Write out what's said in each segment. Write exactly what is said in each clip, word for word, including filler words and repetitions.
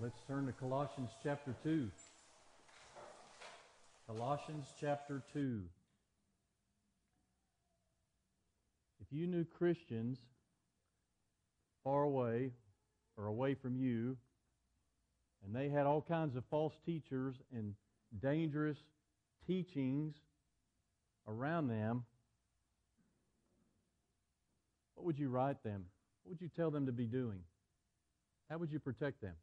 Let's turn to Colossians chapter two. Colossians chapter two. If you knew Christians far away or away from you, and they had all kinds of false teachers and dangerous teachings around them, what would you write them? What would you tell them to be doing? How would you protect them?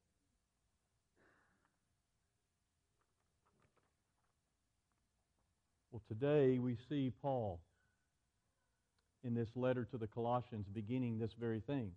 Well, today we see Paul in this letter to the Colossians beginning this very thing.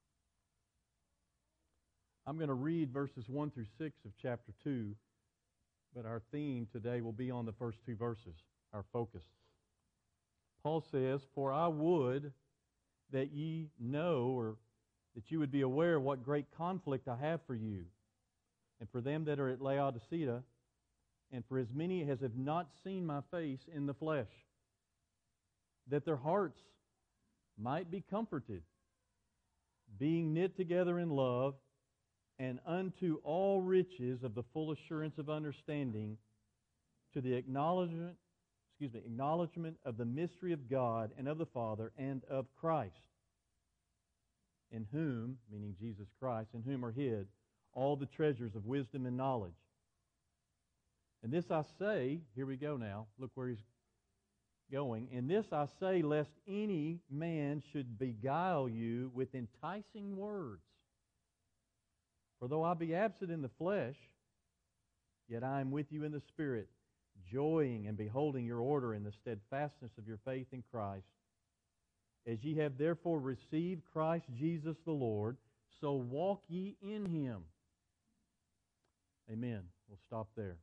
I'm going to read verses one through six of chapter two, but our theme today will be on the first two verses, our focus. Paul says, "For I would that ye know, or that you would be aware of what great conflict I have for you, and for them that are at Laodicea, and for as many as have not seen my face in the flesh, that their hearts might be comforted, being knit together in love, and unto all riches of the full assurance of understanding, to the acknowledgement, excuse me, acknowledgement of the mystery of God and of the Father and of Christ, in whom," meaning Jesus Christ, "in whom are hid all the treasures of wisdom and knowledge. And this I say," here we go now, look where he's going, "and this I say, lest any man should beguile you with enticing words. For though I be absent in the flesh, yet I am with you in the Spirit, joying and beholding your order in the steadfastness of your faith in Christ. As ye have therefore received Christ Jesus the Lord, so walk ye in Him." Amen. We'll stop there.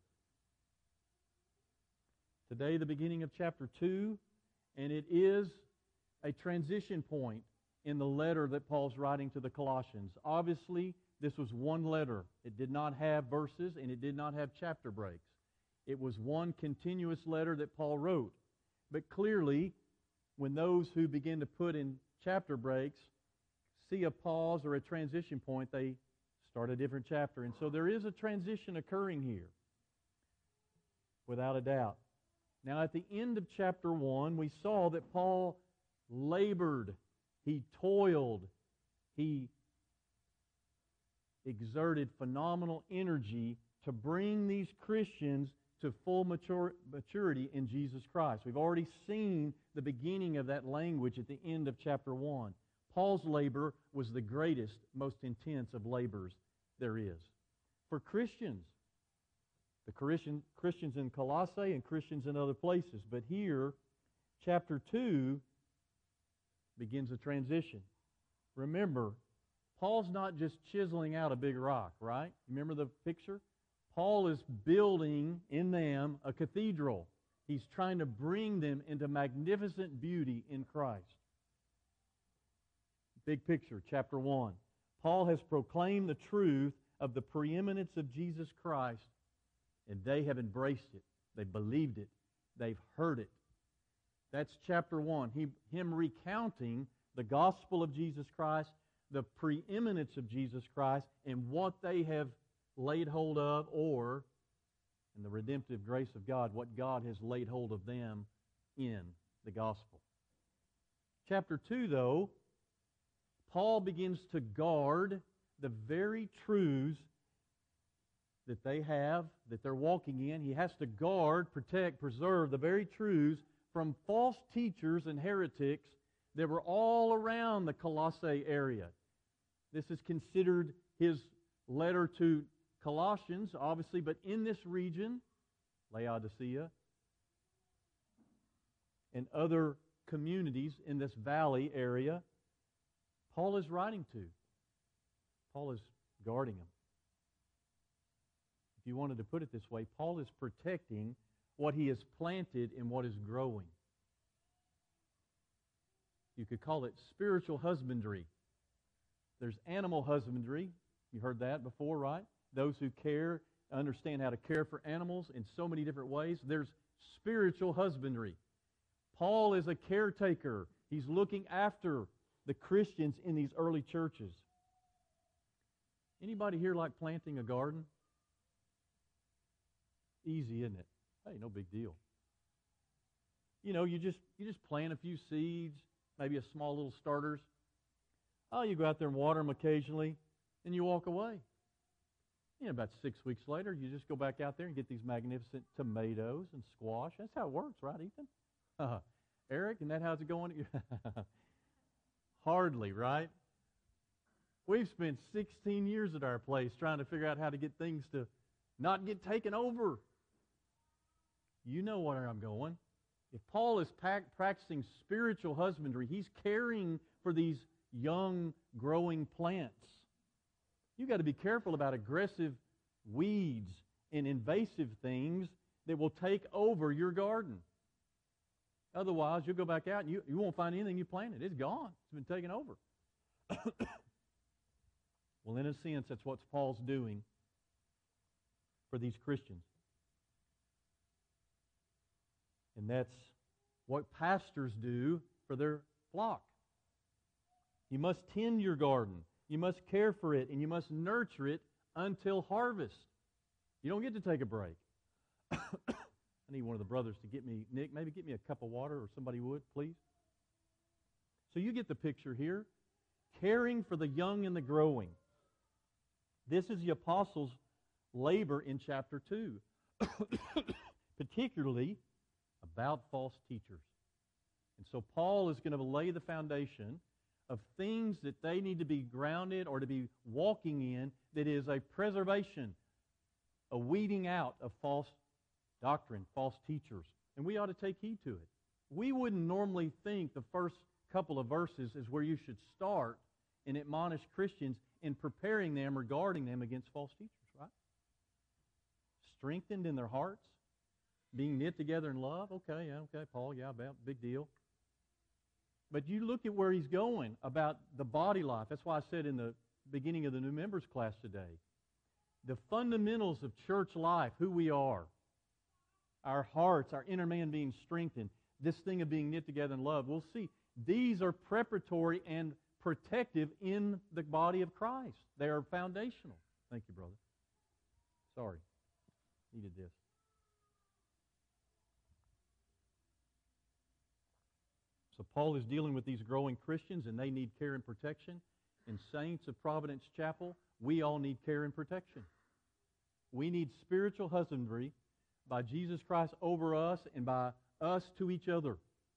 Today, the beginning of chapter two, and it is a transition point in the letter that Paul's writing to the Colossians. Obviously, this was one letter. It did not have verses, and it did not have chapter breaks. It was one continuous letter that Paul wrote. But clearly, when those who begin to put in chapter breaks see a pause or a transition point, they start a different chapter. And so there is a transition occurring here, without a doubt. Now, at the end of chapter one, we saw that Paul labored, he toiled, he exerted phenomenal energy to bring these Christians to full mature, maturity in Jesus Christ. We've already seen the beginning of that language at the end of chapter one. Paul's labor was the greatest, most intense of labors there is. For Christians, the Christian, Christians in Colossae and Christians in other places. But here, chapter two begins a transition. Remember, Paul's not just chiseling out a big rock, right? Remember the picture? Paul is building in them a cathedral. He's trying to bring them into magnificent beauty in Christ. Big picture, chapter one. Paul has proclaimed the truth of the preeminence of Jesus Christ, and they have embraced it. They've believed it. They've heard it. That's chapter one. He, him recounting the gospel of Jesus Christ, the preeminence of Jesus Christ, and what they have laid hold of, or, in the redemptive grace of God, what God has laid hold of them in the gospel. Chapter two, though, Paul begins to guard the very truths that they have, that they're walking in. He has to guard, protect, preserve the very truths from false teachers and heretics that were all around the Colossae area. This is considered his letter to Colossians, obviously, but in this region, Laodicea, and other communities in this valley area, Paul is writing to. Paul is guarding them. If you wanted to put it this way, Paul is protecting what he has planted and what is growing. You could call it spiritual husbandry. There's animal husbandry. You heard that before, right? Those who care, understand how to care for animals in so many different ways. There's spiritual husbandry. Paul is a caretaker. He's looking after the Christians in these early churches. Anybody here like planting a garden? Easy, isn't it? Hey, no big deal. You know, you just you just plant a few seeds, maybe a small little starters. Oh, you go out there and water them occasionally, and you walk away. You know, about six weeks later, you just go back out there and get these magnificent tomatoes and squash. That's how it works, right, Ethan? Uh, Eric, isn't that how it's going? Hardly, right? We've spent sixteen years at our place trying to figure out how to get things to not get taken over. You know where I'm going. If Paul is pac- practicing spiritual husbandry, he's caring for these young, growing plants. You've got to be careful about aggressive weeds and invasive things that will take over your garden. Otherwise, you'll go back out and you, you won't find anything you planted. It's gone. It's been taken over. Well, in a sense, that's what Paul's doing for these Christians. And that's what pastors do for their flock. You must tend your garden. You must care for it, and you must nurture it until harvest. You don't get to take a break. I need one of the brothers to get me, Nick, maybe get me a cup of water, or somebody would, please. So you get the picture here. Caring for the young and the growing. This is the apostles' labor in chapter two. Particularly about false teachers. And so Paul is going to lay the foundation of things that they need to be grounded or to be walking in that is a preservation, a weeding out of false doctrine, false teachers. And we ought to take heed to it. We wouldn't normally think the first couple of verses is where you should start and admonish Christians in preparing them or guarding them against false teachers, right? Strengthened in their hearts, being knit together in love. Okay, yeah, okay, Paul, yeah, about big deal. But you look at where he's going about the body life. That's why I said in the beginning of the new members class today, the fundamentals of church life, who we are, our hearts, our inner man being strengthened, this thing of being knit together in love. We'll see. These are preparatory and protective in the body of Christ. They are foundational. Thank you, brother. Sorry. Needed this. So Paul is dealing with these growing Christians, and they need care and protection. And saints of Providence Chapel, we all need care and protection. We need spiritual husbandry by Jesus Christ over us and by us to each other.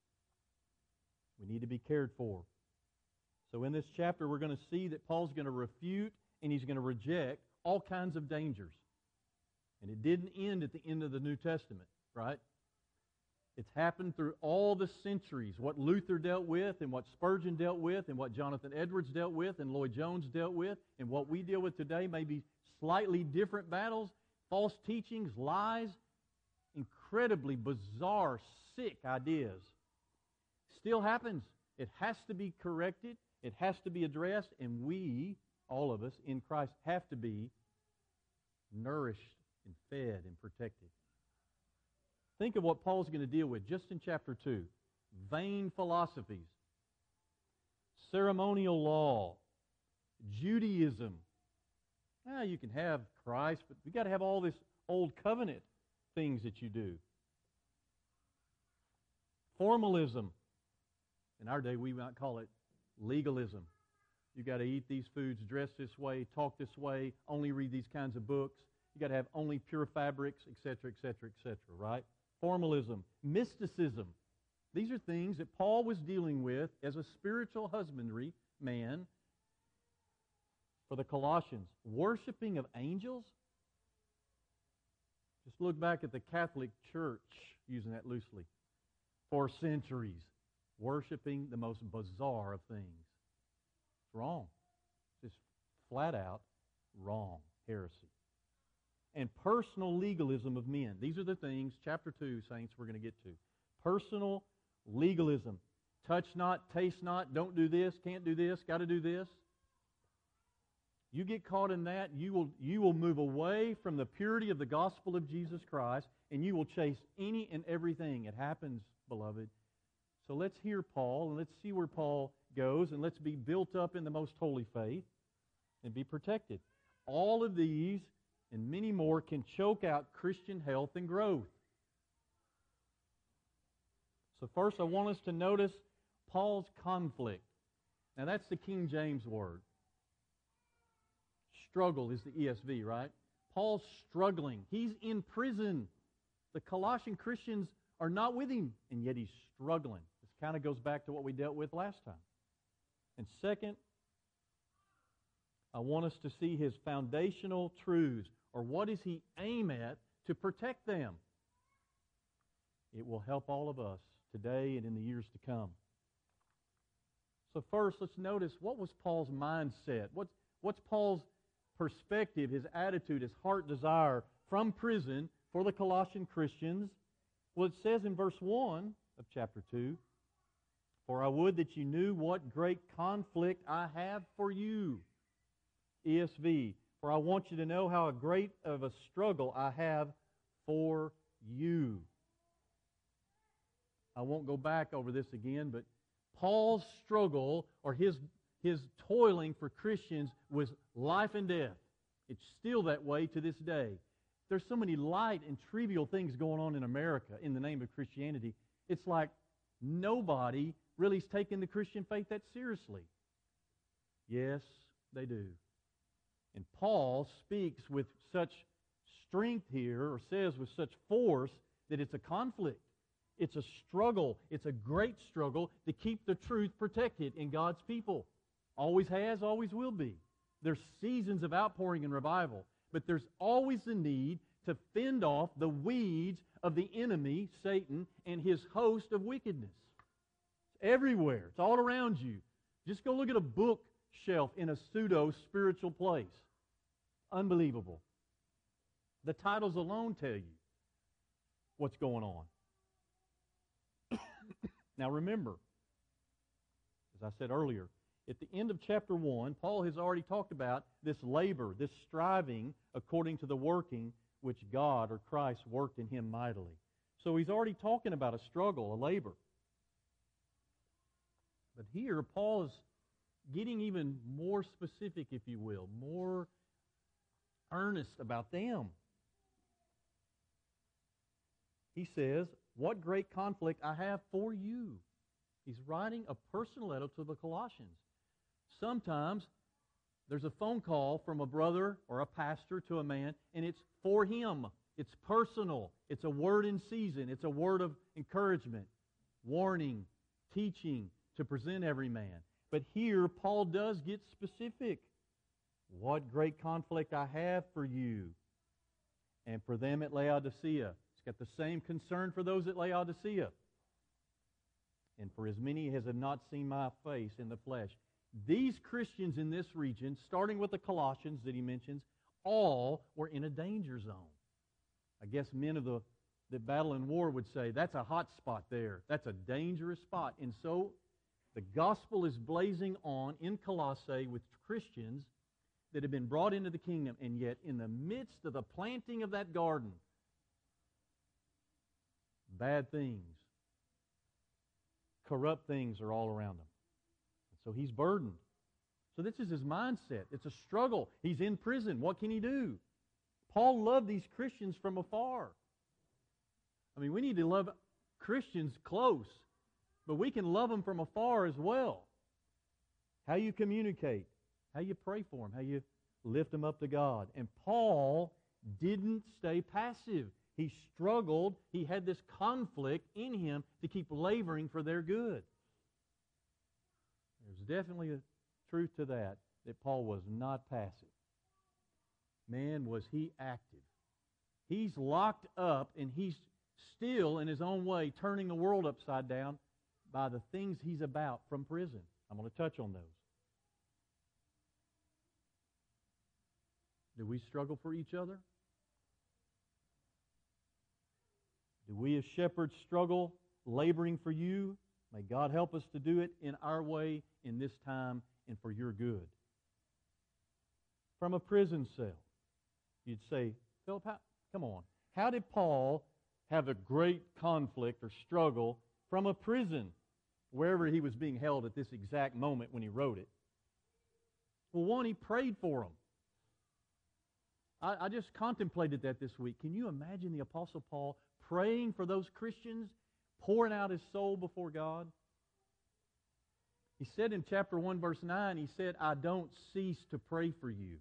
We need to be cared for. So in this chapter, we're going to see that Paul's going to refute and he's going to reject all kinds of dangers. And it didn't end at the end of the New Testament, right? It's happened through all the centuries. What Luther dealt with and what Spurgeon dealt with and what Jonathan Edwards dealt with and Lloyd Jones dealt with and what we deal with today may be slightly different battles, false teachings, lies, incredibly bizarre, sick ideas. Still happens. It has to be corrected. It has to be addressed. And we, all of us in Christ, have to be nourished and fed and protected. Think of what Paul's going to deal with just in chapter two. Vain philosophies, ceremonial law, Judaism. Ah, you can have Christ, but we've got to have all this old covenant things that you do. Formalism. In our day, we might call it legalism. You've got to eat these foods, dress this way, talk this way, only read these kinds of books. You've got to have only pure fabrics, et cetera, et cetera, et cetera, right? Formalism, mysticism. These are things that Paul was dealing with as a spiritual husbandry man for the Colossians. Worshipping of angels. Just look back at the Catholic Church, using that loosely, for centuries. Worshipping the most bizarre of things. It's wrong. Just flat out wrong. Heresy. And personal legalism of men. These are the things, chapter two, saints, we're going to get to. Personal legalism. Touch not, taste not, don't do this, can't do this, got to do this. You get caught in that, you will, you will move away from the purity of the gospel of Jesus Christ, and you will chase any and everything. It happens, beloved. So let's hear Paul, and let's see where Paul goes, and let's be built up in the most holy faith and be protected. All of these and many more can choke out Christian health and growth. So first I want us to notice Paul's conflict. Now that's the King James word. Struggle is the E S V, right? Paul's struggling. He's in prison. The Colossian Christians are not with him, and yet he's struggling. This kind of goes back to what we dealt with last time. And second, I want us to see his foundational truths, or what does he aim at to protect them? It will help all of us today and in the years to come. So first, let's notice, what was Paul's mindset? What's, what's Paul's perspective, his attitude, his heart desire from prison for the Colossian Christians? Well, it says in verse one of chapter two, "For I would that you knew what great conflict I have for you." E S V, "For I want you to know how great of a struggle I have for you." I won't go back over this again, but Paul's struggle, or his, his toiling for Christians, was life and death. It's still that way to this day. There's so many light and trivial things going on in America in the name of Christianity. It's like nobody really is taking the Christian faith that seriously. Yes, they do. And Paul speaks with such strength here, or says with such force, that it's a conflict. It's a struggle. It's a great struggle to keep the truth protected in God's people. Always has, always will be. There's seasons of outpouring and revival, but there's always the need to fend off the weeds of the enemy, Satan, and his host of wickedness. It's everywhere. It's all around you. Just go look at a bookshelf in a pseudo-spiritual place. Unbelievable. The titles alone tell you what's going on. Now remember, as I said earlier, at the end of chapter one, Paul has already talked about this labor, this striving according to the working which God or Christ worked in him mightily. So he's already talking about a struggle, a labor. But here, Paul is getting even more specific, if you will, more earnest about them. He says, "What great conflict I have for you." He's writing a personal letter to the Colossians. Sometimes there's a phone call from a brother or a pastor to a man, and it's for him. It's personal. It's a word in season. It's a word of encouragement, warning, teaching to present every man. But here, Paul does get specific. "What great conflict I have for you and for them at Laodicea." He's got the same concern for those at Laodicea. "And for as many as have not seen my face in the flesh." These Christians in this region, starting with the Colossians that he mentions, all were in a danger zone. I guess men of the, the battle and war would say, that's a hot spot there. That's a dangerous spot. And so the gospel is blazing on in Colossae with Christians that have been brought into the kingdom, and yet in the midst of the planting of that garden, bad things, corrupt things are all around him. So he's burdened. So this is his mindset. It's a struggle. He's in prison. What can he do? Paul loved these Christians from afar. I mean, we need to love Christians close, but we can love them from afar as well. How you communicate, how you pray for them, how you lift them up to God. And Paul didn't stay passive. He struggled. He had this conflict in him to keep laboring for their good. There's definitely a truth to that, that Paul was not passive. Man, was he active. He's locked up, and he's still, in his own way, turning the world upside down by the things he's about from prison. I'm going to touch on those. Do we struggle for each other? Do we as shepherds struggle laboring for you? May God help us to do it in our way in this time and for your good. From a prison cell, you'd say, Philip, how, come on. How did Paul have a great conflict or struggle from a prison, wherever he was being held at this exact moment when he wrote it? Well, one, he prayed for them. I, I just contemplated that this week. Can you imagine the Apostle Paul praying for those Christians, pouring out his soul before God? He said in chapter one, verse nine, he said, I don't cease to pray for you.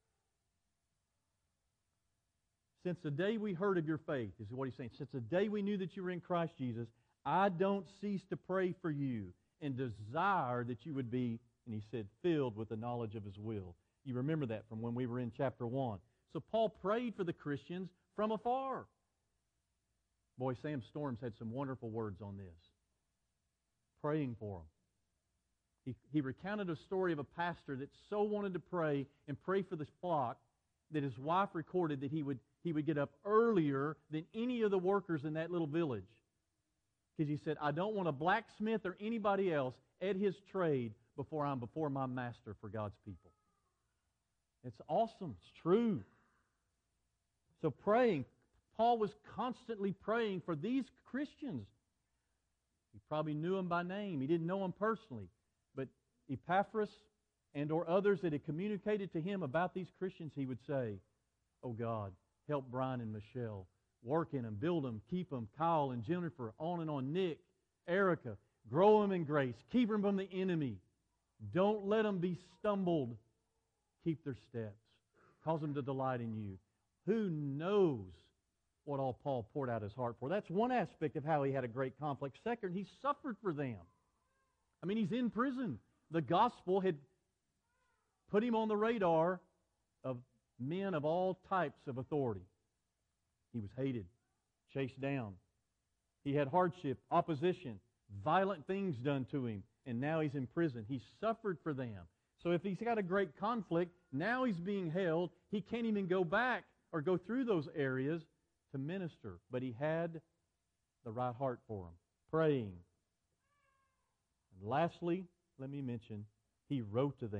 Since the day we heard of your faith, is what he's saying. Since the day we knew that you were in Christ Jesus, I don't cease to pray for you and desire that you would be, and he said, filled with the knowledge of His will. You remember that from when we were in chapter one. So Paul prayed for the Christians from afar. Boy, Sam Storms had some wonderful words on this. Praying for them. He, he recounted a story of a pastor that so wanted to pray and pray for the flock that his wife recorded that he would, he would get up earlier than any of the workers in that little village. Because he said, I don't want a blacksmith or anybody else at his trade before I'm before my master for God's people. It's awesome. It's true. So praying, Paul was constantly praying for these Christians. He probably knew them by name. He didn't know them personally. But Epaphras and or others that had communicated to him about these Christians, he would say, oh God, help Brian and Michelle. Work in them, build them, keep them, Kyle and Jennifer, on and on, Nick, Erica. Grow them in grace. Keep them from the enemy. Don't let them be stumbled. Keep their steps. Cause them to delight in you. Who knows what all Paul poured out his heart for? That's one aspect of how he had a great conflict. Second, he suffered for them. I mean, he's in prison. The gospel had put him on the radar of men of all types of authority. He was hated, chased down. He had hardship, opposition, violent things done to him, and now he's in prison. He suffered for them. So if he's got a great conflict, now he's being held. He can't even go back or go through those areas to minister. But he had the right heart for them, praying. And lastly, let me mention, he wrote to them.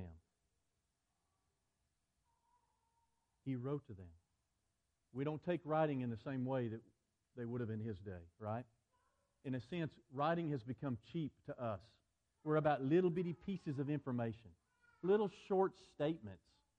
He wrote to them. We don't take writing in the same way that they would have in his day, right? In a sense, writing has become cheap to us. We're about little bitty pieces of information, little short statements.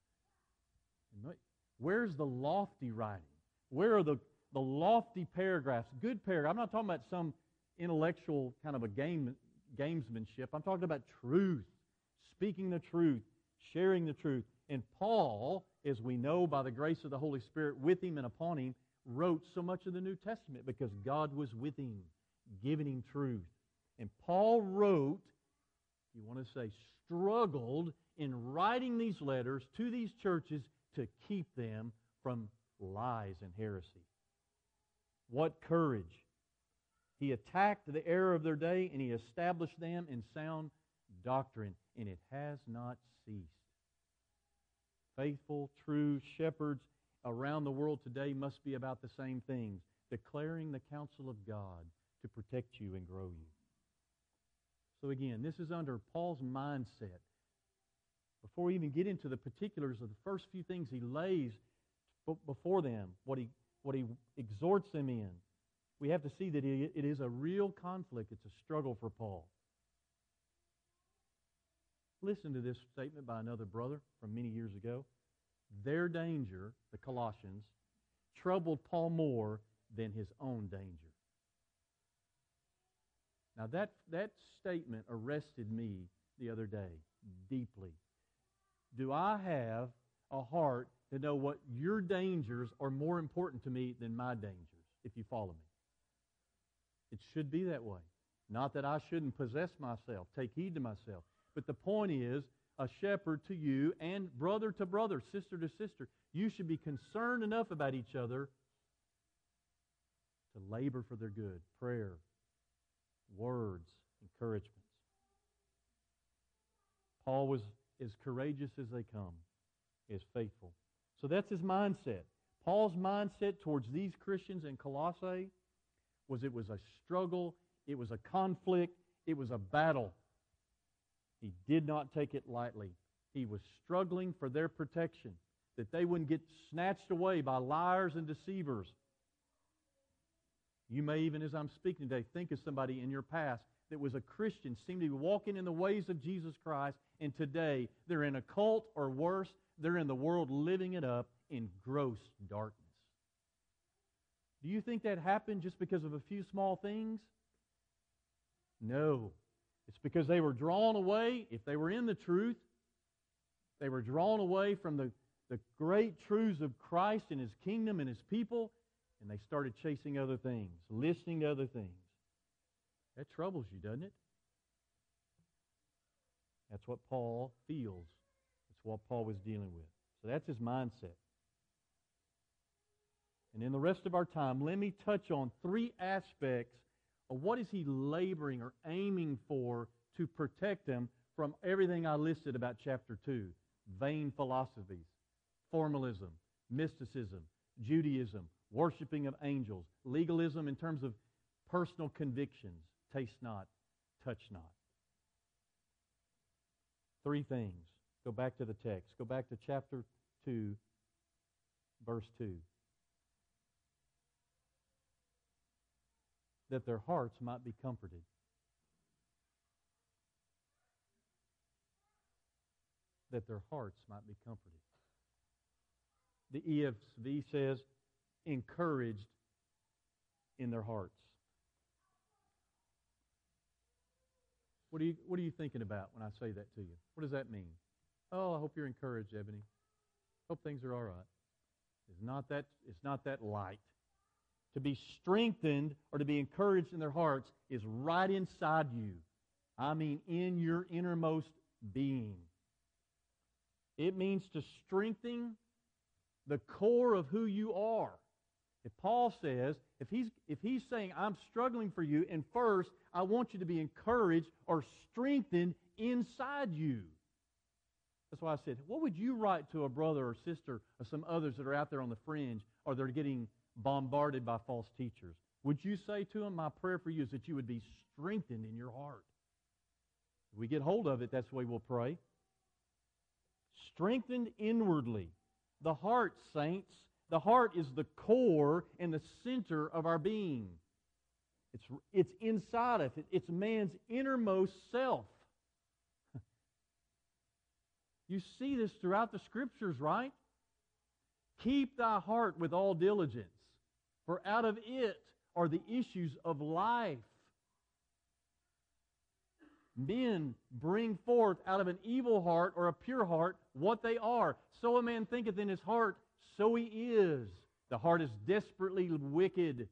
Where's the lofty writing? Where are the, the lofty paragraphs, good paragraphs? I'm not talking about some intellectual kind of a game, gamesmanship. I'm talking about truth, speaking the truth, sharing the truth. And Paul, as we know by the grace of the Holy Spirit with him and upon him, wrote so much of the New Testament because God was with him, giving him truth. And Paul wrote, you want to say, struggled in writing these letters to these churches to keep them from lies and heresy. What courage! He attacked the error of their day and he established them in sound doctrine, and it has not ceased. Faithful, true shepherds around the world today must be about the same things, declaring the counsel of God to protect you and grow you. So again, this is under Paul's mindset. Before we even get into the particulars of the first few things he lays before them, what he, what he exhorts them in, we have to see that it is a real conflict. It's a struggle for Paul. Listen to this statement by another brother from many years ago. Their danger, the Colossians, troubled Paul more than his own danger. Now that, that statement arrested me the other day deeply. Do I have a heart to know what your dangers are more important to me than my dangers, if you follow me? It should be that way. Not that I shouldn't possess myself, take heed to myself. But the point is, a shepherd to you and brother to brother, sister to sister, you should be concerned enough about each other to labor for their good. Prayer, words, encouragements. Paul was as courageous as they come, as faithful. So that's his mindset. Paul's mindset towards these Christians in Colossae was it was a struggle, it was a conflict, it was a battle. He did not take it lightly. He was struggling for their protection, that they wouldn't get snatched away by liars and deceivers. You may even, as I'm speaking today, think of somebody in your past that was a Christian, seemed to be walking in the ways of Jesus Christ, and today they're in a cult or worse. They're in the world living it up in gross darkness. Do you think that happened just because of a few small things? No. It's because they were drawn away, if they were in the truth, they were drawn away from the, the great truths of Christ and His kingdom and His people, and they started chasing other things, listening to other things. That troubles you, doesn't it? That's what Paul feels. That's what Paul was dealing with. So that's his mindset. And in the rest of our time, let me touch on three aspects of what is he laboring or aiming for to protect them from everything I listed about chapter two. Vain philosophies, formalism, mysticism, Judaism, worshiping of angels, legalism in terms of personal convictions, taste not, touch not. Three things. Go back to the text. Go back to chapter two, verse two. That their hearts might be comforted. That their hearts might be comforted. The E S V says, encouraged in their hearts. What are you, what are you thinking about when I say that to you? What does that mean? Oh, I hope you're encouraged, Ebony. Hope things are all right. It's not that, it's not that light. To be strengthened or to be encouraged in their hearts is right inside you. I mean, in your innermost being. It means to strengthen the core of who you are. If Paul says, if he's, if he's saying, I'm struggling for you, and first, I want you to be encouraged or strengthened inside you. That's why I said, what would you write to a brother or sister or some others that are out there on the fringe or they're getting bombarded by false teachers? Would you say to them, my prayer for you is that you would be strengthened in your heart? If we get hold of it, that's the way we'll pray. Strengthened inwardly. The heart, saints, the heart is the core and the center of our being. It's, it's inside of it. It's man's innermost self. You see this throughout the Scriptures, right? Keep thy heart with all diligence, for out of it are the issues of life. Men bring forth out of an evil heart or a pure heart what they are. So a man thinketh in his heart, so he is. The heart is desperately wicked.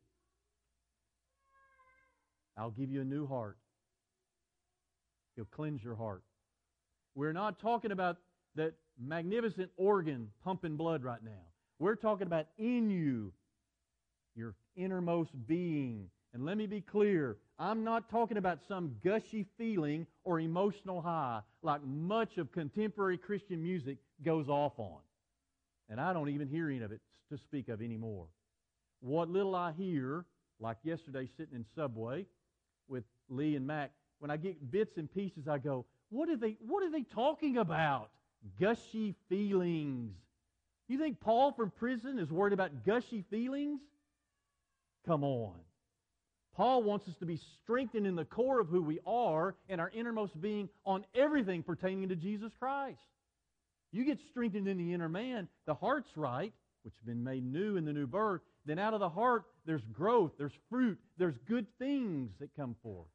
I'll give you a new heart. He'll cleanse your heart. We're not talking about that magnificent organ pumping blood right now. We're talking about in you, your innermost being. And let me be clear, I'm not talking about some gushy feeling or emotional high like much of contemporary Christian music goes off on. And I don't even hear any of it to speak of anymore. What little I hear, like yesterday sitting in Subway with Lee and Mac, when I get bits and pieces, I go, what are they, what are they talking about? Gushy feelings. You think Paul from prison is worried about gushy feelings? Come on. Paul wants us to be strengthened in the core of who we are and our innermost being on everything pertaining to Jesus Christ. You get strengthened in the inner man, the heart's right, which has been made new in the new birth. Then out of the heart, there's growth, there's fruit, there's good things that come forth.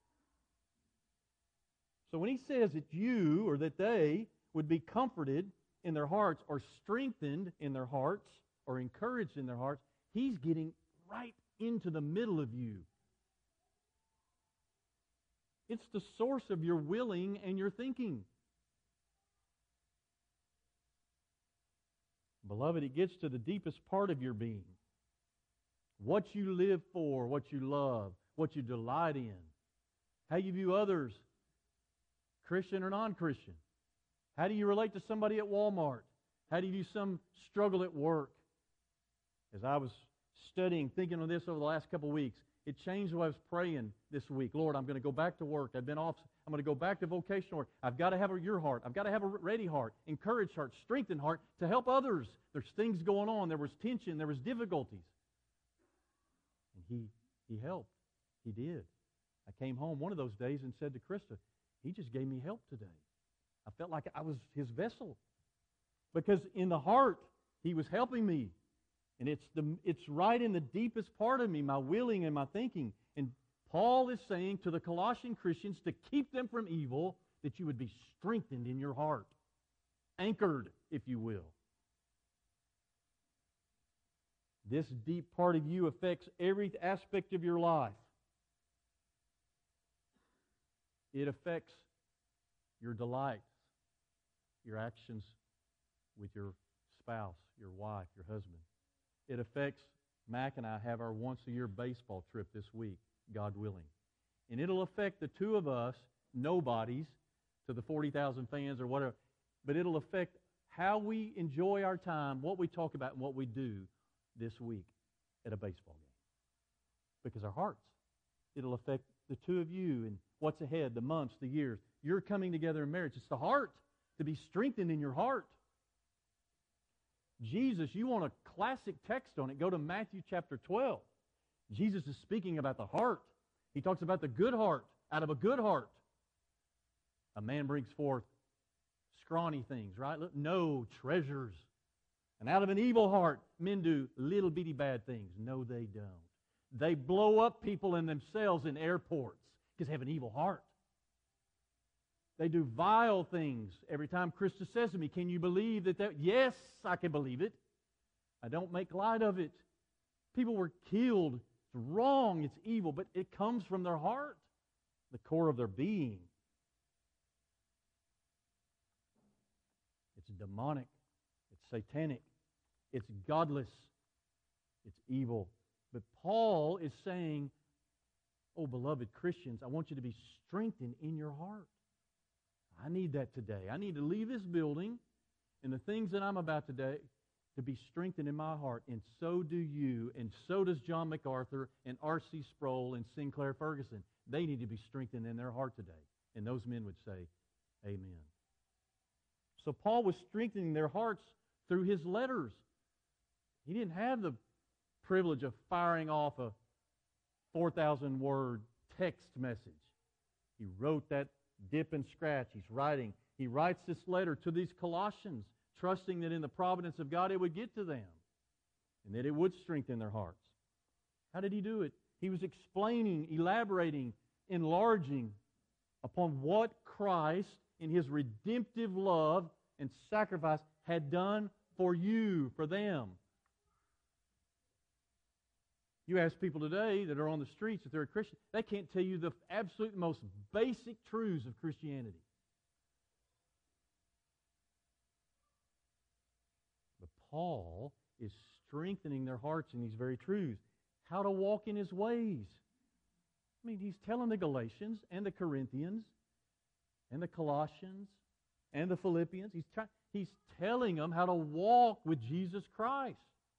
So when he says that you or that they would be comforted in their hearts or strengthened in their hearts or encouraged in their hearts, he's getting right into the middle of you. It's the source of your willing and your thinking. Beloved, it gets to the deepest part of your being. What you live for, what you love, what you delight in, how you view others, Christian or non-Christian. How do you relate to somebody at Walmart? How do you view some struggle at work? As I was studying, thinking on this over the last couple of weeks, it changed what I was praying this week. Lord, I'm going to go back to work. I've been off. I'm going to go back to vocational work. I've got to have a, your heart. I've got to have a ready heart, encouraged heart, strengthened heart to help others. There's things going on. There was tension. There was difficulties. And he, he helped. He did. I came home one of those days and said to Krista, he just gave me help today. I felt like I was his vessel. Because in the heart, He was helping me. And it's the it's right in the deepest part of me, my willing and my thinking. And Paul is saying to the Colossian Christians to keep them from evil, that you would be strengthened in your heart. Anchored, if you will. This deep part of you affects every aspect of your life. It affects your delights, your actions with your spouse, your wife, your husband. It affects, Mac and I have our once-a-year baseball trip this week, God willing. And it'll affect the two of us, nobodies, to the forty thousand fans or whatever, but it'll affect how we enjoy our time, what we talk about, and what we do this week at a baseball game. Because our hearts. It'll affect the two of you and what's ahead, the months, the years. You're coming together in marriage. It's the heart, to be strengthened in your heart. Jesus, you want a classic text on it, go to Matthew chapter twelve. Jesus is speaking about the heart. He talks about the good heart. Out of a good heart, a man brings forth scrawny things, right? Look, no treasures. And out of an evil heart, men do little bitty bad things. No, they don't. They blow up people and themselves in airports because they have an evil heart. They do vile things. Every time Krista says to me, can you believe that that? Yes, I can believe it. I don't make light of it. People were killed. It's wrong. It's evil. But it comes from their heart, the core of their being. It's demonic. It's satanic. It's godless. It's evil. But Paul is saying, oh, beloved Christians, I want you to be strengthened in your heart. I need that today. I need to leave this building and the things that I'm about today to be strengthened in my heart. And so do you, and so does John MacArthur and R C Sproul and Sinclair Ferguson. They need to be strengthened in their heart today. And those men would say, amen. So Paul was strengthening their hearts through his letters. He didn't have the privilege of firing off a four thousand word text message. He wrote that dip and scratch. He's writing. He writes this letter to these Colossians, trusting that in the providence of God it would get to them and that it would strengthen their hearts. How did he do it? He was explaining, elaborating, enlarging upon what Christ in His redemptive love and sacrifice had done for you, for them. You ask people today that are on the streets, if they're a Christian, they can't tell you the absolute most basic truths of Christianity. But Paul is strengthening their hearts in these very truths. How to walk in His ways. I mean, he's telling the Galatians and the Corinthians and the Colossians and the Philippians, he's, try, he's telling them how to walk with Jesus Christ.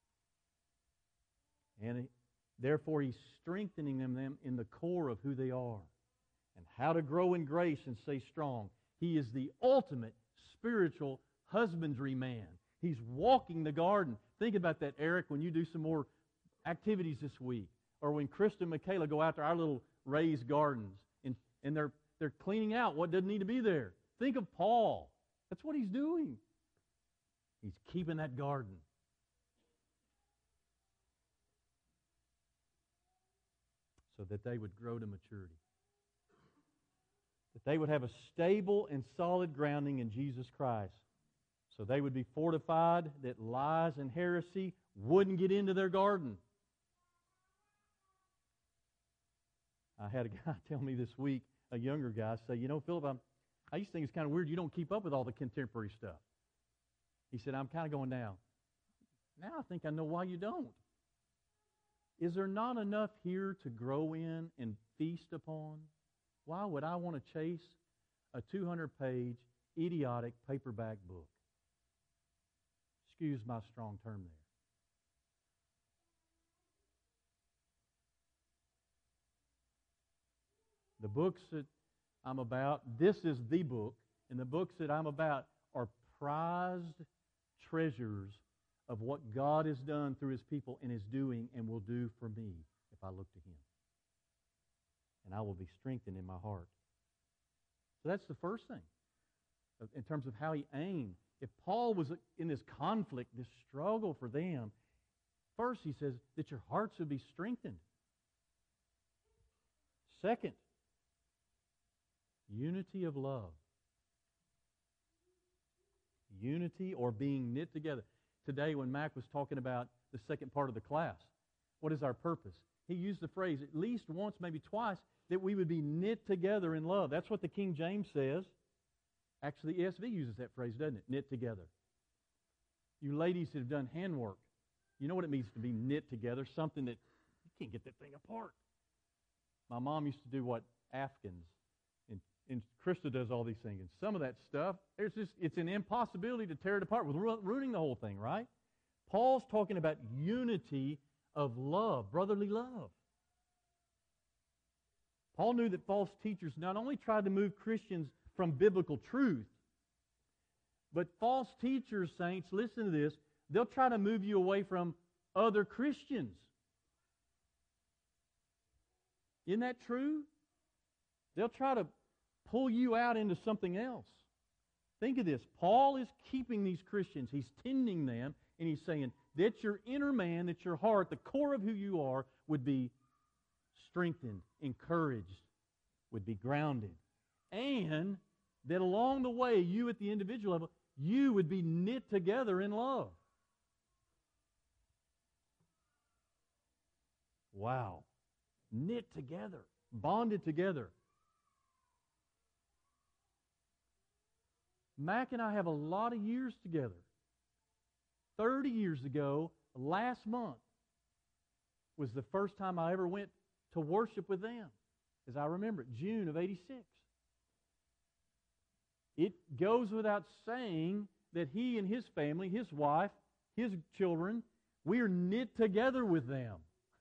And therefore, he's strengthening them, them in the core of who they are and how to grow in grace and stay strong. He is the ultimate spiritual husbandry man. He's walking the garden. Think about that, Eric, when you do some more activities this week, or when Krista and Michaela go out to our little raised gardens and, and they're, they're cleaning out what doesn't need to be there. Think of Paul. That's what he's doing. He's keeping that garden. So that they would grow to maturity. That they would have a stable and solid grounding in Jesus Christ. So they would be fortified that lies and heresy wouldn't get into their garden. I had a guy tell me this week, a younger guy, say, you know, Philip, I'm, I used to think it's kind of weird you don't keep up with all the contemporary stuff. He said, I'm kind of going down. Now I think I know why you don't. Is there not enough here to grow in and feast upon? Why would I want to chase a two hundred page idiotic paperback book? Excuse my strong term there. The books that I'm about, this is the book, and the books that I'm about are prized treasures of what God has done through His people and is doing and will do for me if I look to Him. And I will be strengthened in my heart. So that's the first thing in terms of how He aimed. If Paul was in this conflict, this struggle for them, first he says that your hearts would be strengthened. Second, unity of love. Unity or being knit together. Today when Mac was talking about the second part of the class, what is our purpose? He used the phrase at least once, maybe twice, that we would be knit together in love. That's what the King James says. Actually, the E S V uses that phrase, doesn't it? Knit together. You ladies that have done handwork, you know what it means to be knit together, something that you can't get that thing apart. My mom used to do what? Afghans. And, and Krista does all these things. And some of that stuff, it's just it's an impossibility to tear it apart with ru- ruining the whole thing, right? Paul's talking about unity of love, brotherly love. Paul knew that false teachers not only tried to move Christians from biblical truth, but false teachers, saints, listen to this, they'll try to move you away from other Christians. Isn't that true? They'll try to pull you out into something else. Think of this. Paul is keeping these Christians. He's tending them, and he's saying that your inner man, that your heart, the core of who you are, would be strengthened, encouraged, would be grounded. And that along the way, you at the individual level, you would be knit together in love. Wow. Knit together, bonded together. Mac and I have a lot of years together. Thirty years ago, last month, was the first time I ever went to worship with them, as I remember it, June of eighty-six. It goes without saying that he and his family, his wife, his children, we are knit together with them.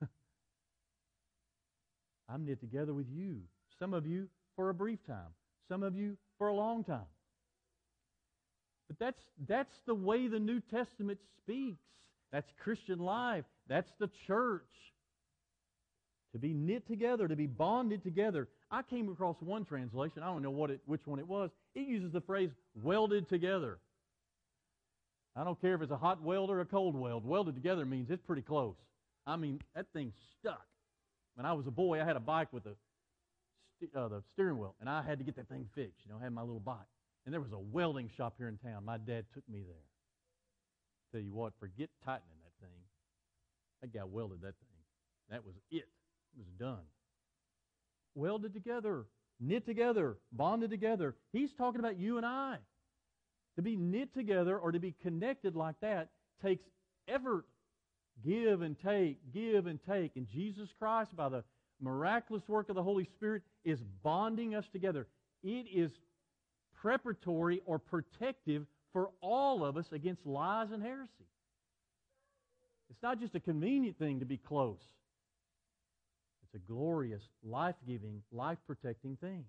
I'm knit together with you. Some of you for a brief time. Some of you for a long time. But that's, that's the way the New Testament speaks. That's Christian life. That's the church. To be knit together, to be bonded together. I came across one translation, I don't know what it, which one it was. It uses the phrase welded together. I don't care if it's a hot weld or a cold weld. Welded together means it's pretty close. I mean, that thing stuck. When I was a boy, I had a bike with a st- uh, the steering wheel, and I had to get that thing fixed. You know, I had my little bike. And there was a welding shop here in town. My dad took me there. Tell you what, forget tightening that thing. That guy welded that thing. That was it. It was done. Welded together, knit together, bonded together. He's talking about you and I. To be knit together or to be connected like that takes effort. Give and take, give and take. And Jesus Christ, by the miraculous work of the Holy Spirit, is bonding us together. It is preparatory or protective for all of us against lies and heresy. It's not just a convenient thing to be close. It's a glorious, life-giving, life-protecting thing.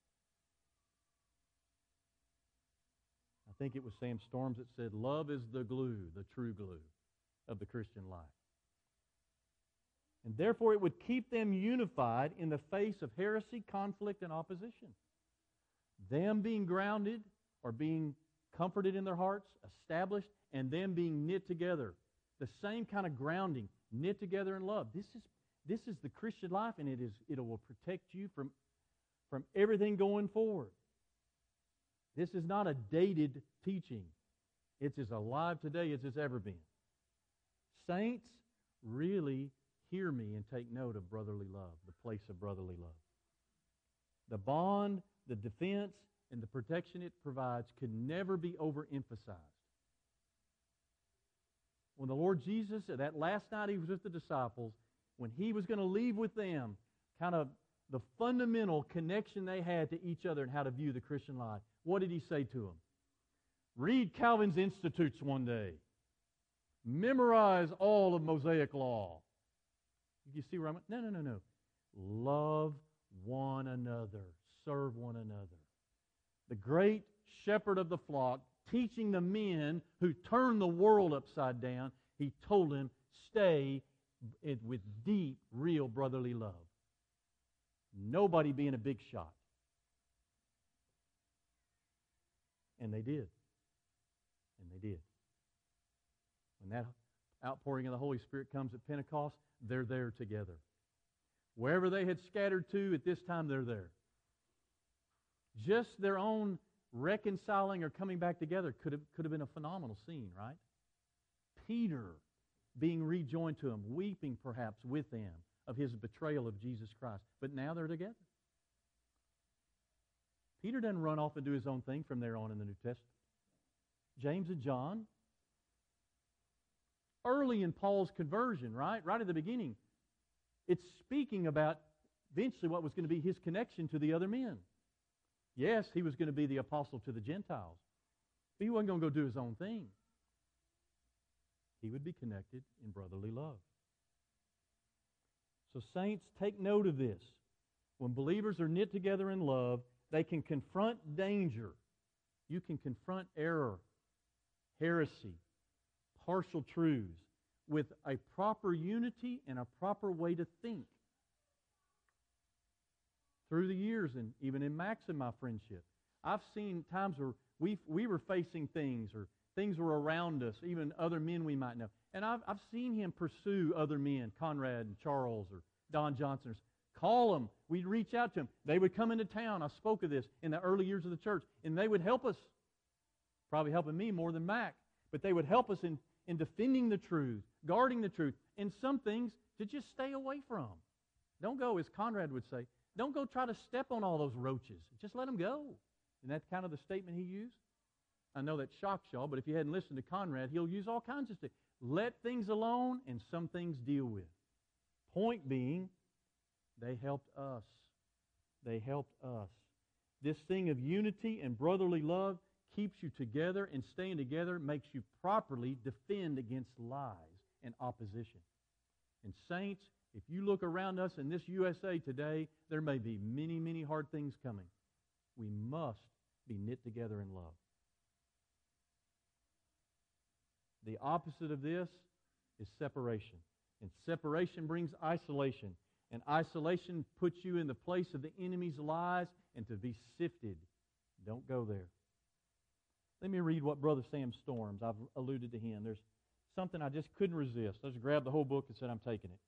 I think it was Sam Storms that said, love is the glue, the true glue of the Christian life. And therefore it would keep them unified in the face of heresy, conflict, and opposition. Them being grounded or being comforted in their hearts, established, and them being knit together. The same kind of grounding, knit together in love. This is this is the Christian life, and it is it will protect you from, from everything going forward. This is not a dated teaching. It's as alive today as it's ever been. Saints, really hear me and take note of brotherly love, the place of brotherly love. The bond, the defense, and the protection it provides could never be overemphasized. When the Lord Jesus, that last night he was with the disciples, when he was going to leave with them, kind of the fundamental connection they had to each other and how to view the Christian life, what did he say to them? Read Calvin's Institutes one day. Memorize all of Mosaic law. You see where I'm at? No, no, no, no. Love one another. Serve one another. The great shepherd of the flock, teaching the men who turned the world upside down, he told them, stay with deep, real brotherly love. Nobody being a big shot. And they did. And they did. When that outpouring of the Holy Spirit comes at Pentecost, they're there together. Wherever they had scattered to, at this time they're there. Just their own reconciling or coming back together could have, could have been a phenomenal scene, right? Peter being rejoined to him, weeping perhaps with them of his betrayal of Jesus Christ. But now they're together. Peter doesn't run off and do his own thing from there on in the New Testament. James and John, early in Paul's conversion, right? Right at the beginning, it's speaking about eventually what was going to be his connection to the other men. Yes, he was going to be the apostle to the Gentiles, but he wasn't going to go do his own thing. He would be connected in brotherly love. So saints, take note of this. When believers are knit together in love, they can confront danger. You can confront error, heresy, partial truths with a proper unity and a proper way to think. Through the years, and even in Max and my friendship, I've seen times where we we were facing things, or things were around us, even other men we might know. And I've, I've seen him pursue other men, Conrad and Charles or Don Johnson. Call them. We'd reach out to them. They would come into town. I spoke of this in the early years of the church. And they would help us. Probably helping me more than Mac. But they would help us in, in defending the truth, guarding the truth, and some things to just stay away from. Don't go, as Conrad would say, don't go try to step on all those roaches. Just let them go. And that's kind of the statement he used. I know that shocks y'all, but if you hadn't listened to Conrad, he'll use all kinds of stuff. Let things alone and some things deal with. Point being, they helped us. They helped us. This thing of unity and brotherly love keeps you together, and staying together makes you properly defend against lies and opposition. And saints, if you look around us in this U S A today, there may be many, many hard things coming. We must be knit together in love. The opposite of this is separation. And separation brings isolation. And isolation puts you in the place of the enemy's lies and to be sifted. Don't go there. Let me read what Brother Sam Storms, I've alluded to him. There's something I just couldn't resist. I just grabbed the whole book and said, I'm taking it.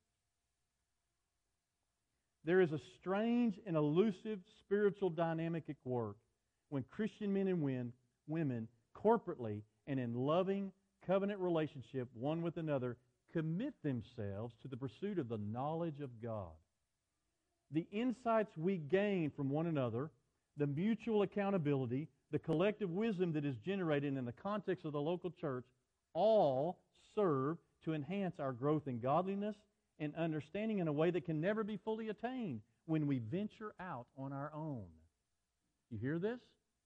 There is a strange and elusive spiritual dynamic at work when Christian men and women corporately and in loving covenant relationship one with another commit themselves to the pursuit of the knowledge of God. The insights we gain from one another, the mutual accountability, the collective wisdom that is generated in the context of the local church, all serve to enhance our growth in godliness and understanding in a way that can never be fully attained when we venture out on our own. You hear this?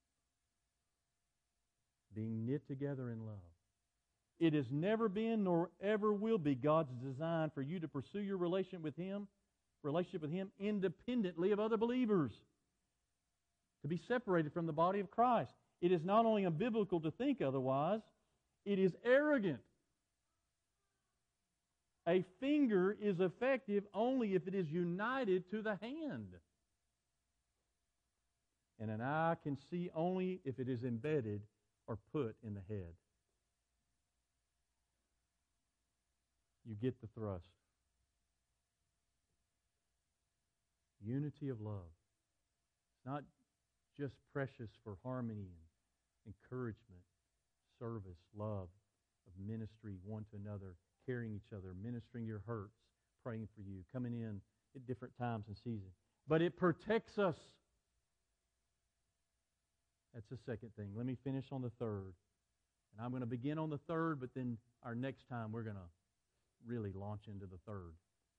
Being knit together in love. It has never been nor ever will be God's design for you to pursue your relationship with Him, relationship with Him independently of other believers. To be separated from the body of Christ. It is not only unbiblical to think otherwise, it is arrogant. A finger is effective only if it is united to the hand. And an eye can see only if it is embedded or put in the head. You get the thrust. Unity of love. It's not just precious for harmony and encouragement, service, love, of ministry one to another, carrying each other, ministering your hurts, praying for you, coming in at different times and seasons. But it protects us. That's the second thing. Let me finish on the third. And I'm going to begin on the third, but then our next time we're going to really launch into the third.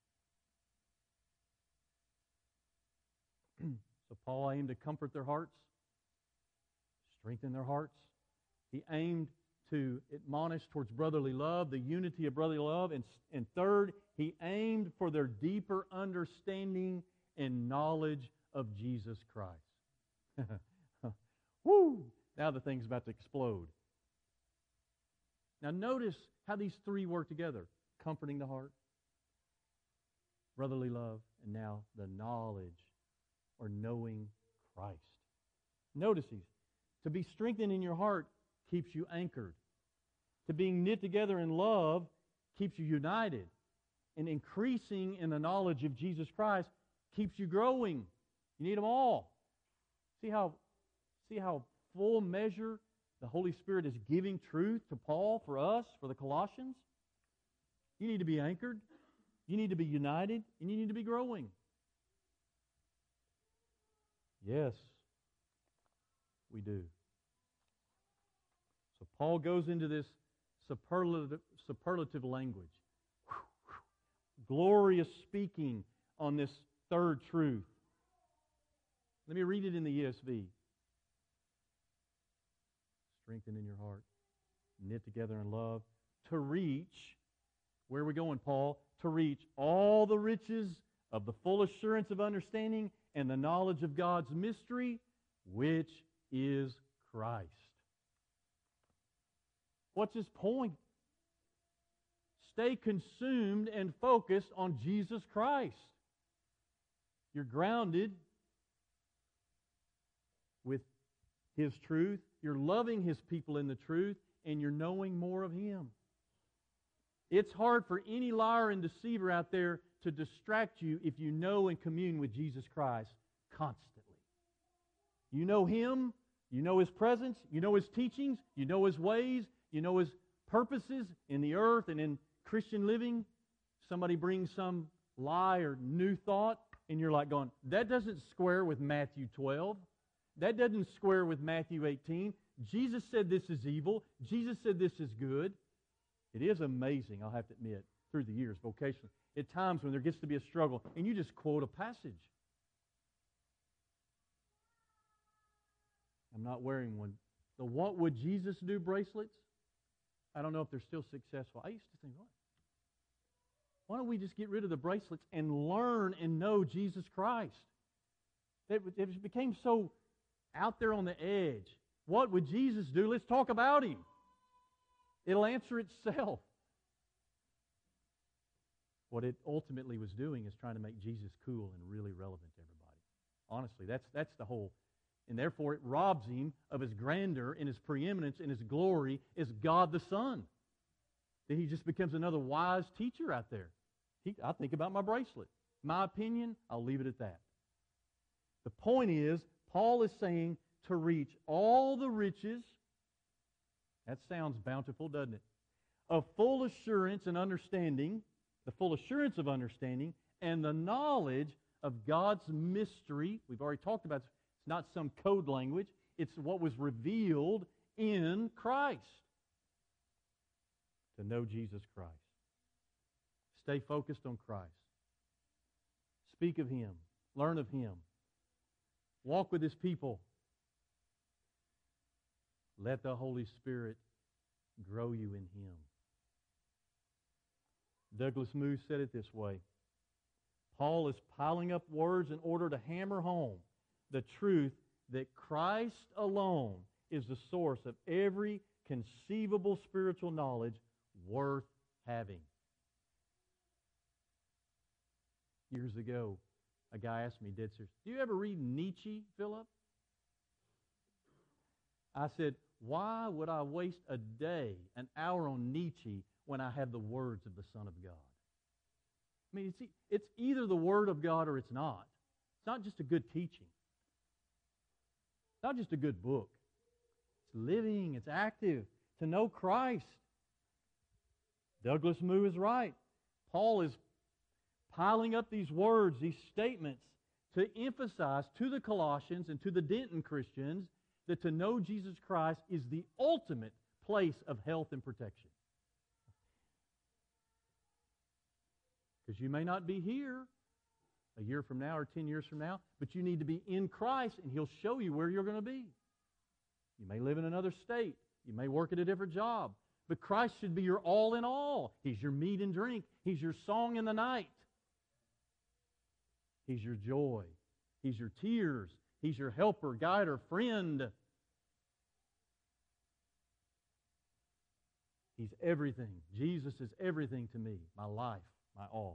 So Paul aimed to comfort their hearts, strengthen their hearts. He aimed to admonish towards brotherly love, the unity of brotherly love. And, and third, he aimed for their deeper understanding and knowledge of Jesus Christ. Woo! Now the thing's about to explode. Now notice how these three work together. Comforting the heart, brotherly love, and now the knowledge or knowing Christ. Notice these. To be strengthened in your heart keeps you anchored. to being knit together in love keeps you united. And increasing in the knowledge of Jesus Christ keeps you growing. You need them all. See how, see how full measure the Holy Spirit is giving truth to Paul for us, for the Colossians? You need to be anchored. You need to be united. And you need to be growing. Yes, we do. So Paul goes into this superlative, superlative language. Whew, whew. Glorious speaking on this third truth. Let me read it in the E S V. Strengthen in your heart, knit together in love, to reach, where are we going, Paul? To reach all the riches of the full assurance of understanding and the knowledge of God's mystery, which is Christ. What's his point? Stay consumed and focused on Jesus Christ. You're grounded with His truth. You're loving His people in the truth, and you're knowing more of Him. It's hard for any liar and deceiver out there to distract you if you know and commune with Jesus Christ constantly. You know Him, you know His presence, you know His teachings, you know His ways, you know His purposes in the earth and in Christian living. Somebody brings some lie or new thought, and you're like going, that doesn't square with Matthew twelve. That doesn't square with Matthew eighteen. Jesus said this is evil. Jesus said this is good. It is amazing, I'll have to admit, through the years, vocationally, at times when there gets to be a struggle, and you just quote a passage. I'm not wearing one. The What Would Jesus Do bracelets, I don't know if they're still successful. I used to think, what? Why don't we just get rid of the bracelets and learn and know Jesus Christ? It, it became so out there on the edge. What would Jesus do? Let's talk about Him. It'll answer itself. What it ultimately was doing is trying to make Jesus cool and really relevant to everybody. Honestly, that's, that's the whole. And therefore it robs Him of His grandeur and His preeminence and His glory as God the Son. That He just becomes another wise teacher out there. He, I think about my bracelet. My opinion, I'll leave it at that. The point is, Paul is saying to reach all the riches, that sounds bountiful, doesn't it? Of full assurance and understanding, the full assurance of understanding, and the knowledge of God's mystery. We've already talked about it. It's not some code language. It's what was revealed in Christ. To know Jesus Christ. Stay focused on Christ. Speak of Him. Learn of Him. Walk with His people. Let the Holy Spirit grow you in Him. Douglas Moo said it this way. Paul is piling up words in order to hammer home the truth that Christ alone is the source of every conceivable spiritual knowledge worth having. Years ago, a guy asked me dead serious, do you ever read Nietzsche, Philip? I said, why would I waste a day, an hour on Nietzsche when I have the words of the Son of God? I mean, it's, it's either the Word of God or it's not. It's not just a good teaching. It's not just a good book. It's living, it's active, to know Christ. Douglas Moo is right. Paul is piling up these words, these statements, to emphasize to the Colossians and to the Denton Christians that to know Jesus Christ is the ultimate place of health and protection. Because you may not be here a year from now or ten years from now, but you need to be in Christ, and He'll show you where you're going to be. You may live in another state. You may work at a different job. But Christ should be your all in all. He's your meat and drink. He's your song in the night. He's your joy. He's your tears. He's your helper, guider, friend. He's everything. Jesus is everything to me, my life, my all.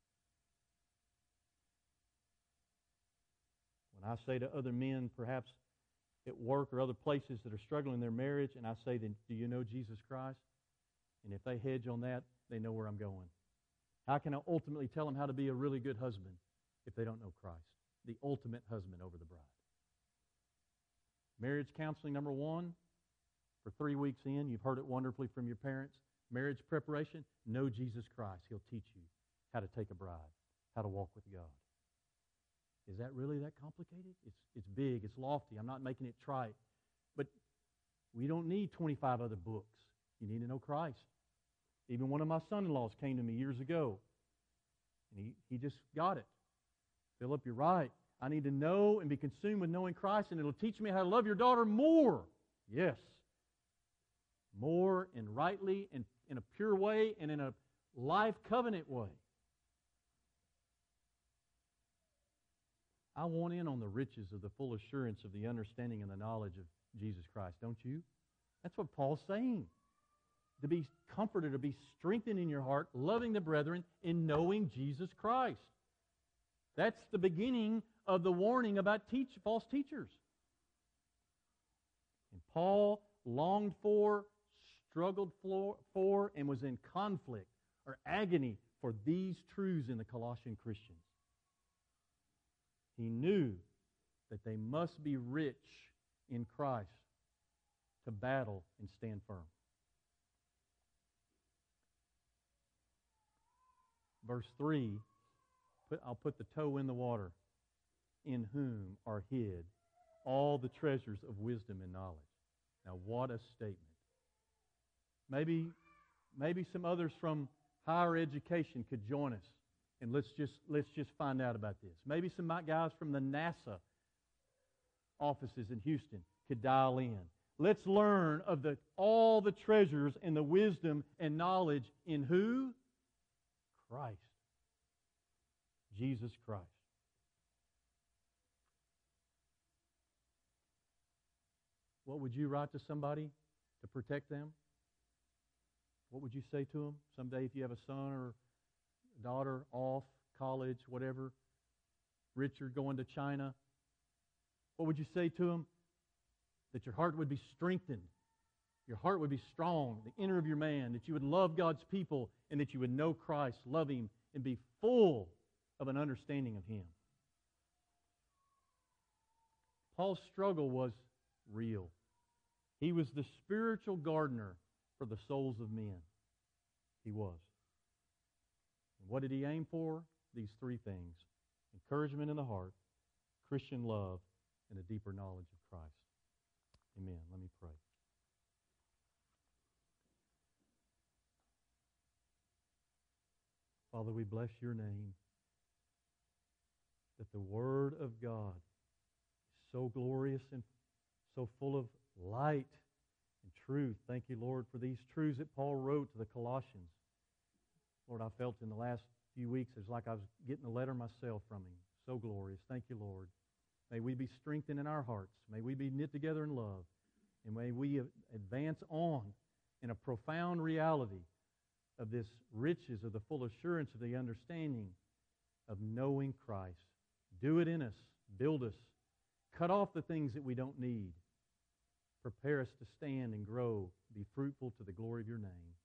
When I say to other men, perhaps at work or other places that are struggling in their marriage, and I say, then, do you know Jesus Christ? And if they hedge on that, they know where I'm going. How can I ultimately tell them how to be a really good husband if they don't know Christ, the ultimate husband over the bride? Marriage counseling number one, for three weeks in, you've heard it wonderfully from your parents. Marriage preparation, know Jesus Christ. He'll teach you how to take a bride, how to walk with God. Is that really that complicated? It's, it's big, it's lofty. I'm not making it trite. But we don't need twenty-five other books. You need to know Christ. Even one of my son-in-laws came to me years ago, and he, he just got it. Philip, you're right. I need to know and be consumed with knowing Christ, and it'll teach me how to love your daughter more. Yes. More and rightly and in a pure way and in a life covenant way. I want in on the riches of the full assurance of the understanding and the knowledge of Jesus Christ, don't you? That's what Paul's saying. To be comforted, to be strengthened in your heart, loving the brethren, in knowing Jesus Christ. That's the beginning of the warning about teach, false teachers. And Paul longed for, struggled for, for, and was in conflict or agony for these truths in the Colossian Christians. He knew that they must be rich in Christ to battle and stand firm. Verse three, put, I'll put the toe in the water. In whom are hid all the treasures of wisdom and knowledge. Now, what a statement. Maybe, maybe some others from higher education could join us, and let's just let's just find out about this. Maybe some guys from the NASA offices in Houston could dial in. Let's learn of the all the treasures and the wisdom and knowledge in who? Christ. Jesus Christ. What would you write to somebody to protect them? What would you say to them? Someday if you have a son or a daughter off, college, whatever, Richard going to China, what would you say to them? That your heart would be strengthened. Your heart would be strong, the inner of your man, that you would love God's people and that you would know Christ, love Him, and be full of an understanding of Him. Paul's struggle was real. He was the spiritual gardener for the souls of men. He was. And what did he aim for? These three things. Encouragement in the heart, Christian love, and a deeper knowledge of Christ. Amen. Let me pray. Father, we bless your name that the Word of God is so glorious and so full of light and truth. Thank you, Lord, for these truths that Paul wrote to the Colossians. Lord, I felt in the last few weeks it's like I was getting a letter myself from him. So glorious. Thank you, Lord. May we be strengthened in our hearts. May we be knit together in love. And may we advance on in a profound reality of this riches of the full assurance of the understanding of knowing Christ. Do it in us. Build us. Cut off the things that we don't need. Prepare us to stand and grow, be fruitful to the glory of your name.